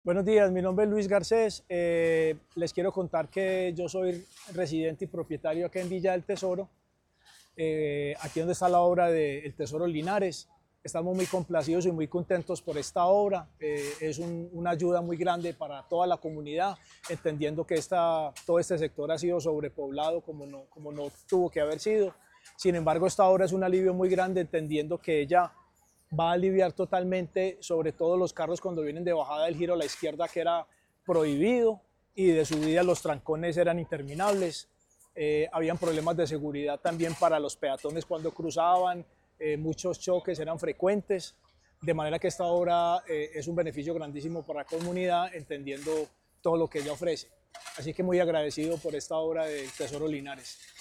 Buenos días, mi nombre es Luis Garcés. Les quiero contar que yo soy residente y propietario acá en Villa del Tesoro, aquí donde está la obra del Tesoro Linares. Estamos muy complacidos y muy contentos por esta obra. Una ayuda muy grande para toda la comunidad, entendiendo que todo este sector ha sido sobrepoblado como no tuvo que haber sido. Sin embargo, esta obra es un alivio muy grande, entendiendo que ella va a aliviar totalmente, sobre todo los carros cuando vienen de bajada del giro a la izquierda, que era prohibido, y de subida los trancones eran interminables. Habían problemas de seguridad también para los peatones cuando cruzaban, muchos choques eran frecuentes, de manera que esta obra es un beneficio grandísimo para la comunidad, entendiendo todo lo que ella ofrece. Así que muy agradecido por esta obra del Tesoro Linares.